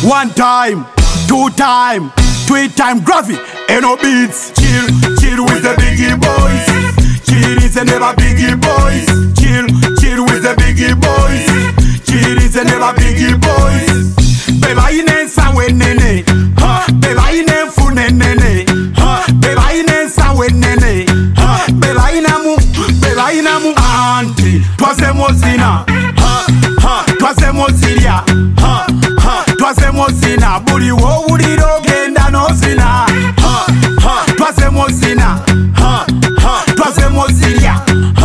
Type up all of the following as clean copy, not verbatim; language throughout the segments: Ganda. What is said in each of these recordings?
One time, two time, three time, graphic, and no beats. Chill, chill with the biggie boys. Chill is never biggie boys. Chill, chill with the biggie boys. Chill is never biggie boys. Beba inensa wenene, beba inenfu nenene, beba inensa wenene, beba inamu anti, twase mozina, twase mozilia, twase mozina, buli wo uliro genda no zina, twase mozina, twase mozilia,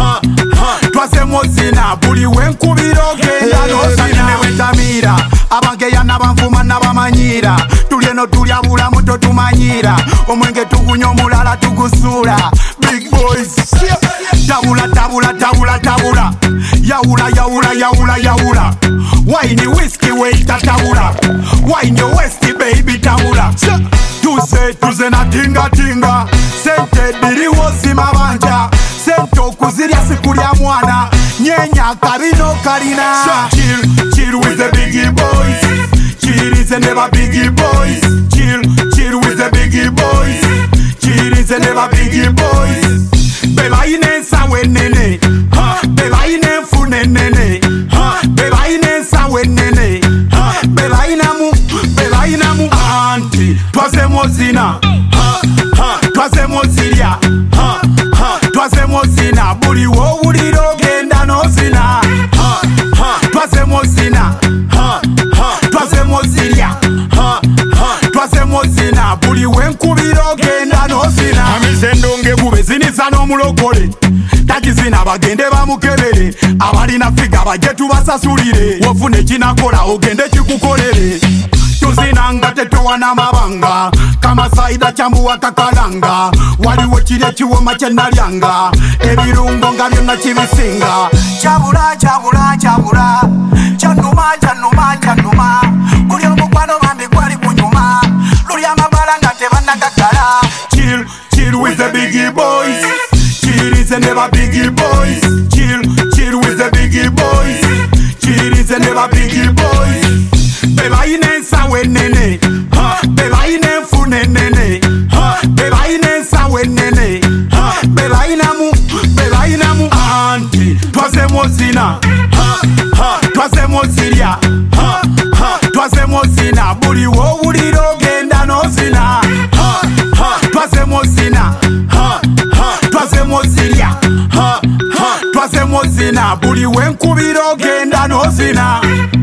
twase mozina, buli wenkubiro genda no zina. Newetamira abangeya n'abanvuma n'abamanyira tulyeno tulya bulamu totumanyira omwenge tugunya omulala tugusuula big boys tabula tabula tabula tabula yawula yawula yawula yawula wine whiskey weita tabula wine west baby tabula tuze na tinga tinga sente diriwo simabanja sente okuzirya sikulya mwana nyenya kabino kalina chill with the biggie boys. Chill is never biggie boys. Chill with the biggie boys. Chill is never biggie boys. Beba inensa wenene, beba inenfu nenene, beba inensa wenene, beba inamu anti, twase mozina, twase mozilia, twase mozina, buli wo uliro genda no zina, twase mozina, twase mozilia, twase mozina, buli wenkubiro genda no zina. Amisendonge gube zinisa n'omulokole takizina bagende bamukebere abalina figa bajje tubasasulire wofune kinakola ogende kikukolere tuzinanga tetowana mabanga kama saida chambuwa kakalanga waliwo kiri kiwoma kyenalyanga ebirungo nga byonna kibisinga kyabula kyabula kyabula kyanuma kyanuma kyanuma guli omukwano bambi gwali kunyuma luli amabala nga tebanagagala. Chill with the biggie boys. Chill is never biggie boys. Chill with the biggie boys. Chill is never biggie boys. Beba inensa wenene, beba inenfu nenene, beba inensa wenene, beba inamu anti, twase mozina, twase mozilia, twase mozina, buli wo uliro genda no zina, twase mozina, twase mozilia, twase mozina, buli wenkubiro genda no zina.